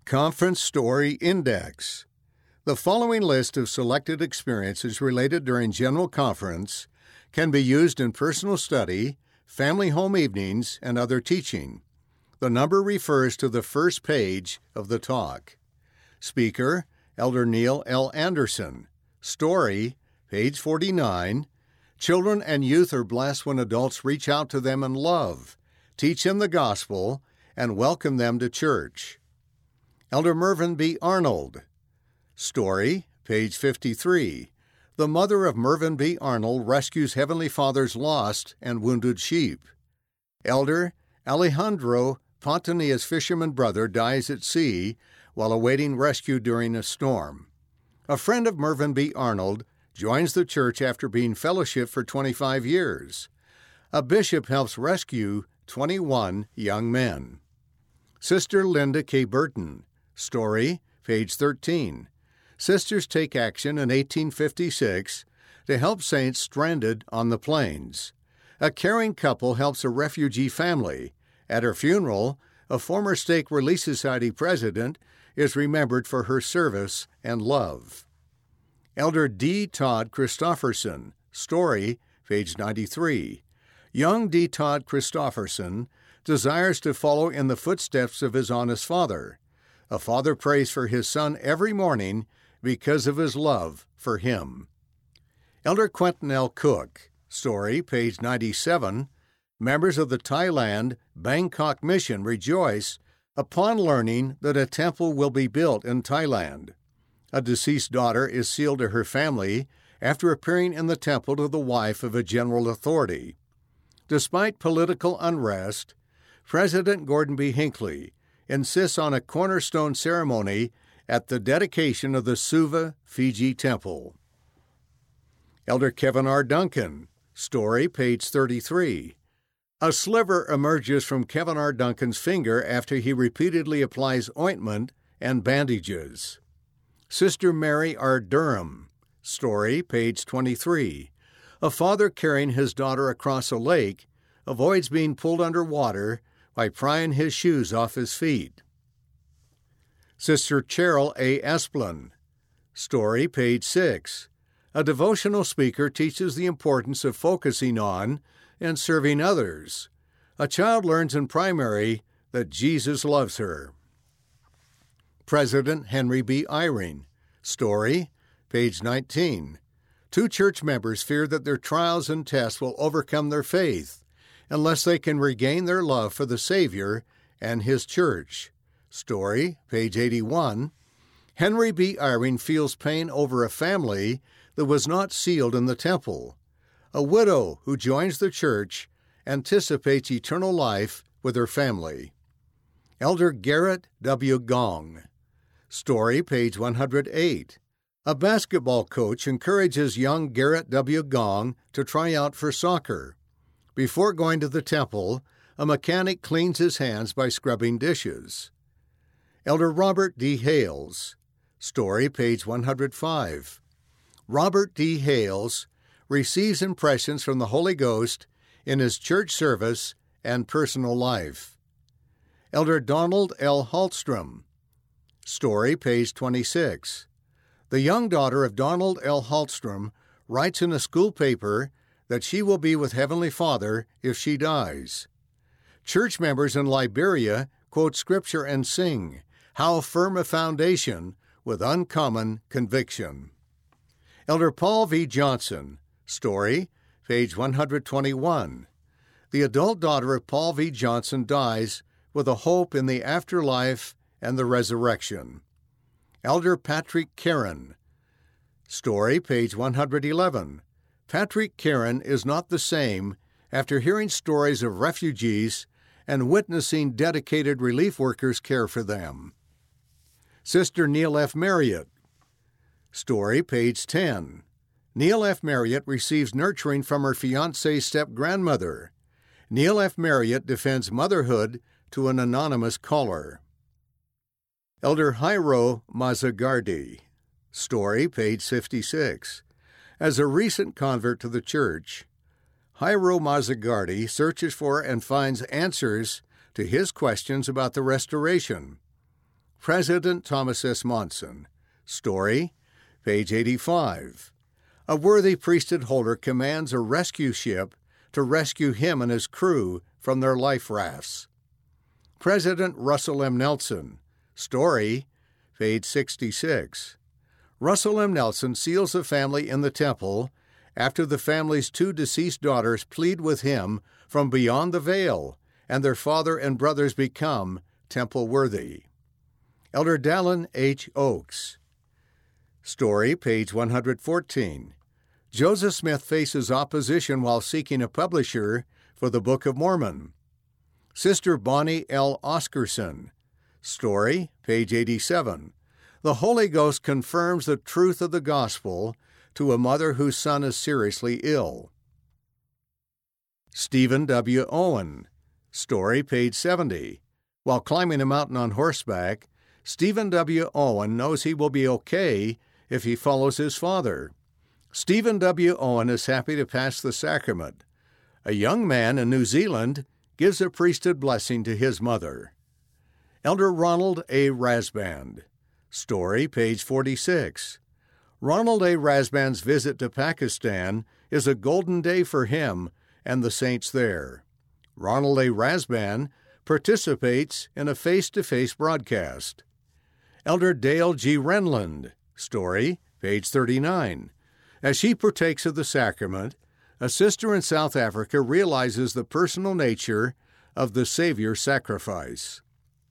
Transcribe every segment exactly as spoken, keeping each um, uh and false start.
Conference Story Index. The following list of selected experiences related during General Conference can be used in personal study, family home evenings, and other teaching. The number refers to the first page of the talk. Speaker, Elder Neil L. Anderson. Story, page forty-nine. Children and youth are blessed when adults reach out to them in love, teach them the gospel, and welcome them to church. Elder Mervyn B. Arnold. Story, page fifty-three. The mother of Mervyn B. Arnold rescues Heavenly Father's lost and wounded sheep. Elder Alejandro Pontania's fisherman brother dies at sea while awaiting rescue during a storm. A friend of Mervyn B. Arnold joins the church after being fellowship for twenty-five years. A bishop helps rescue twenty-one young men. Sister Linda K. Burton. Story, page thirteen. Sisters take action in eighteen fifty-six to help saints stranded on the plains. A caring couple helps a refugee family. At her funeral, a former Stake Relief Society president is remembered for her service and love. Elder D. Todd Christofferson. Story, page ninety-three. Young D. Todd Christofferson desires to follow in the footsteps of his honest father. A father prays for his son every morning because of his love for him. Elder Quentin L. Cook. Story, page ninety-seven. Members of the Thailand Bangkok Mission rejoice upon learning that a temple will be built in Thailand. A deceased daughter is sealed to her family after appearing in the temple to the wife of a general authority. Despite political unrest, President Gordon B. Hinckley insists on a cornerstone ceremony at the dedication of the Suva, Fiji Temple. Elder Kevin R. Duncan. Story, page thirty-three. A sliver emerges from Kevin R. Duncan's finger after he repeatedly applies ointment and bandages. Sister Mary R. Durham. Story, page twenty-three. A father carrying his daughter across a lake avoids being pulled under water by prying his shoes off his feet. Sister Cheryl A. Esplin. Story, page six. A devotional speaker teaches the importance of focusing on and serving others. A child learns in primary that Jesus loves her. President Henry B. Eyring. Story, page nineteen. Two church members fear that their trials and tests will overcome their faith unless they can regain their love for the Savior and His church. Story, page eighty-one. Henry B. Eyring feels pain over a family that was not sealed in the temple. A widow who joins the church anticipates eternal life with her family. Elder Garrett W. Gong. Story, page one hundred eight. A basketball coach encourages young Garrett W. Gong to try out for soccer. Before going to the temple, a mechanic cleans his hands by scrubbing dishes. Elder Robert D. Hales. Story, page one hundred five. Robert D. Hales receives impressions from the Holy Ghost in his church service and personal life. Elder Donald L. Haltstrom. Story, page twenty-six. The young daughter of Donald L. Haltstrom writes in a school paper that she will be with Heavenly Father if she dies. Church members in Liberia quote Scripture and sing, "How Firm a Foundation," with uncommon conviction. Elder Paul V. Johnson. Story, page one hundred twenty-one. The adult daughter of Paul V. Johnson dies with a hope in the afterlife and the resurrection. Elder Patrick Karen. Story, page one hundred eleven. Patrick Karen is not the same after hearing stories of refugees and witnessing dedicated relief workers care for them. Sister Neil F. Marriott. Story, page ten. Neil F. Marriott receives nurturing from her fiancé's step-grandmother. Neil F. Marriott defends motherhood to an anonymous caller. Elder Jairo Mazzagardi. Story, page fifty-six. As a recent convert to the church, Jairo Mazzagardi searches for and finds answers to his questions about the restoration. President Thomas S. Monson. Story, page eighty-five. A worthy priesthood holder commands a rescue ship to rescue him and his crew from their life rafts. President Russell M. Nelson. Story, page sixty-six. Russell M. Nelson seals the family in the temple after the family's two deceased daughters plead with him from beyond the veil, and their father and brothers become temple-worthy. Elder Dallin H. Oaks. Story, page one hundred fourteen. Joseph Smith faces opposition while seeking a publisher for the Book of Mormon. Sister Bonnie L. Oscarson. Story, page eighty-seven. The Holy Ghost confirms the truth of the gospel to a mother whose son is seriously ill. Stephen W. Owen. Story, page seventy. While climbing a mountain on horseback, Stephen W. Owen knows he will be okay if he follows his father. Stephen W. Owen is happy to pass the sacrament. A young man in New Zealand gives a priesthood blessing to his mother. Elder Ronald A. Rasband. Story, page forty-six. Ronald A. Rasband's visit to Pakistan is a golden day for him and the saints there. Ronald A. Rasband participates in a face-to-face broadcast. Elder Dale G. Renland. Story, page thirty-nine. As she partakes of the sacrament, a sister in South Africa realizes the personal nature of the Savior's sacrifice.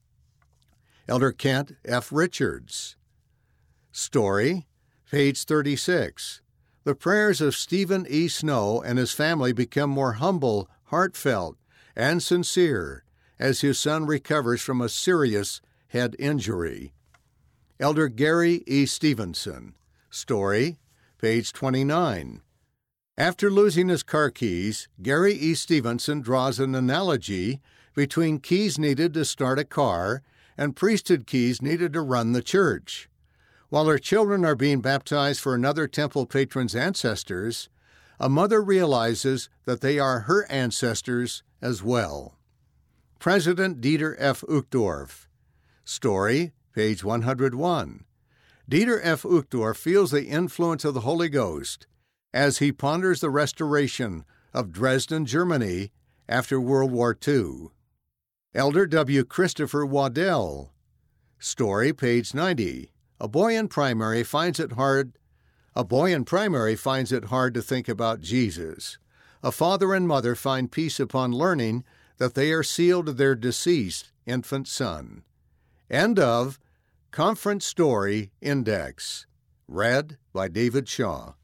Elder Kent F. Richards. Story, page thirty-six. The prayers of Stephen E. Snow and his family become more humble, heartfelt, and sincere as his son recovers from a serious head injury. Elder Gary E. Stevenson. Story, page twenty-nine. After losing his car keys, Gary E. Stevenson draws an analogy between keys needed to start a car and priesthood keys needed to run the church. While her children are being baptized for another temple patron's ancestors, a mother realizes that they are her ancestors as well. President Dieter F. Uchtdorf. Story, page one hundred one. Dieter F. Uchtdorf feels the influence of the Holy Ghost as he ponders the restoration of Dresden, Germany, after World War Two. Elder W. Christopher Waddell. Story, page ninety. A boy in primary finds it hard. A boy in primary finds it hard to think about Jesus. A father and mother find peace upon learning that they are sealed to their deceased infant son. End of Conference Story Index. Read by David Shaw.